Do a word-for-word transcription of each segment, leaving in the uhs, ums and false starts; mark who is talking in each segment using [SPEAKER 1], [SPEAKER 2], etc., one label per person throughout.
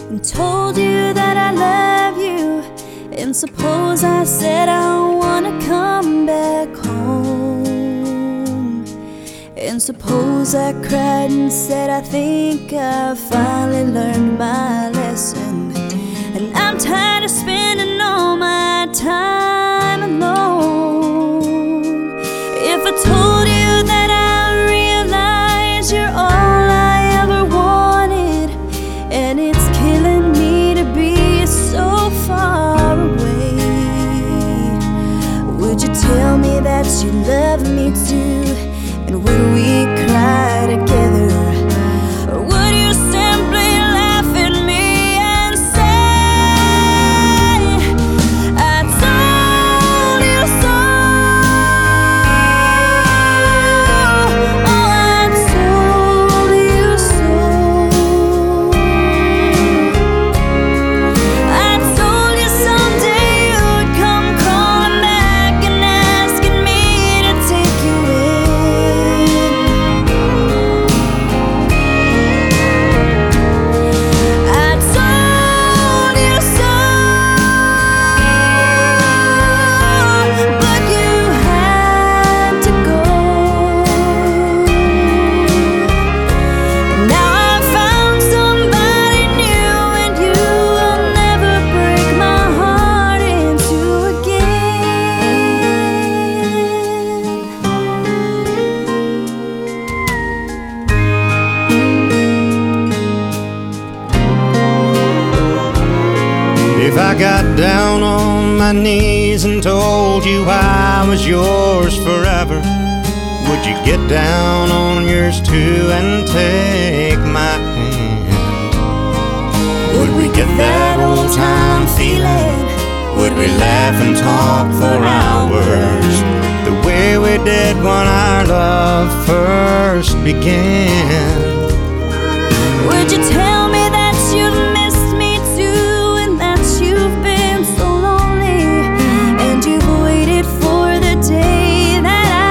[SPEAKER 1] and told you that I love you. And suppose I said I wanna come back home, and suppose I cried and said I think I finally learned my lesson, and I'm tired of spending all my time alone. If I told you that I realize you're all I ever wanted, and it's killing me to be so far away, would you tell me that you love me too? And would we cry together? Or would you simply laugh at me and say, I told you so? Oh, I told you so. I told you someday you'd come crawling back and asking me to take you in. I told you so, but you had to go. Now I found somebody new, and you will never break my heart in two again.
[SPEAKER 2] If I got down on my knees and told you I was yours forever, would you get down on yours too and take my hand? Would we get that old time feeling? Would we laugh and talk for hours the way we did when our love first began?
[SPEAKER 1] Would you tell me that you've missed me too, and that you've been so lonely, and you've waited for the day that I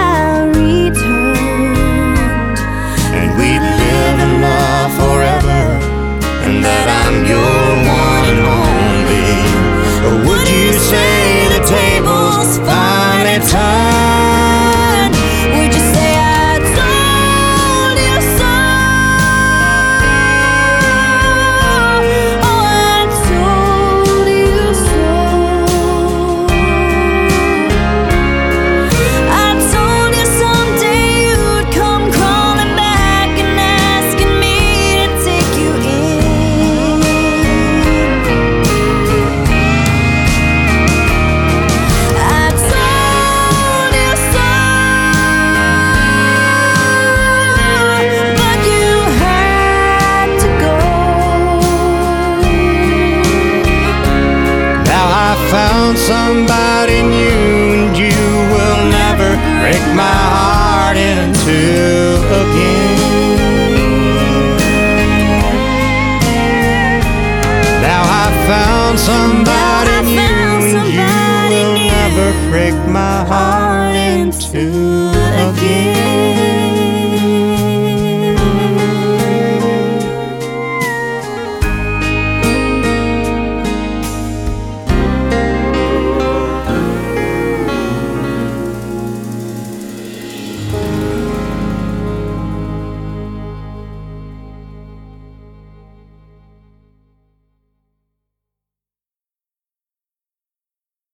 [SPEAKER 1] returned,
[SPEAKER 2] And we'd live in love forever, and that I'm your one and only? Or would you say the tables finally turned?
[SPEAKER 1] would you say I told you so? Oh, I told you so. I told you someday you'd come crawling back and asking me to take you in. I told you so, but you had to go.
[SPEAKER 2] Now I found somebody new, and you will never break my heart in two again. Now I found somebody
[SPEAKER 1] Now I
[SPEAKER 2] new,
[SPEAKER 1] found
[SPEAKER 2] and you
[SPEAKER 1] somebody
[SPEAKER 2] will
[SPEAKER 1] new.
[SPEAKER 2] never break my heart in two again.